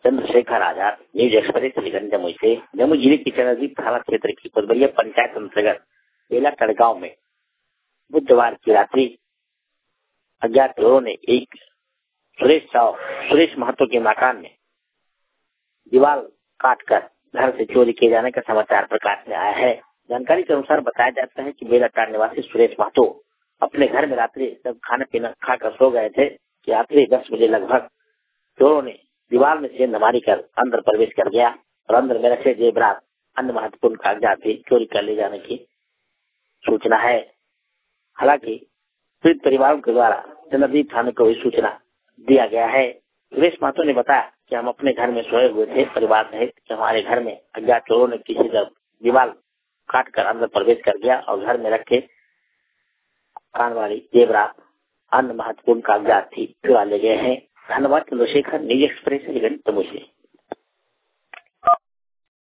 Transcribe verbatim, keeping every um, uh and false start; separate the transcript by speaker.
Speaker 1: Chandrashekhar Azad, news express Aliganj Jamui से। जमुई जिले की चरणदीप थाना क्षेत्र की कोतबरिया पंचायत अंतर्गत बेला तड़गांव में बुधवार की रात्रि अज्ञात चोरों ने एक सुरेश साव सुरेश महतो के मकान में दीवार काटकर घर से चोरी किए जाने का समाचार प्रकाश में आया है। जानकारी के अनुसार बताया जाता है कि बेलाटांड निवासी सुरेश महतो अपने घर में रात्रि जब खाना पीना खाकर सो गए थे कि रात्रि दस बजे लगभग चोरों ने दीवार में सेंधमारी कर अंदर प्रवेश कर गया और अंदर में रखे जेवरात अन्य महत्वपूर्ण कागजात भी चोरी कर ले जाने की सूचना है। हालांकि पीड़ित परिवारों के द्वारा चंद्रदीप थाने को भी सूचना दिया गया है। सुरेश महतो ने बताया कि हम अपने घर में सोए हुए थे परिवार सहित कि हमारे घर में अज्ञात चोरों ने किसी तरह दीवार काट कर अंदर प्रवेश कर गया और घर में रखे कान वाली जेवरात अन्य महत्वपूर्ण कागजात थी चुरा ले गए हैं। धन्यवाद। चंद्रशेखर, न्यूज एक्सप्रेस, जमुई से।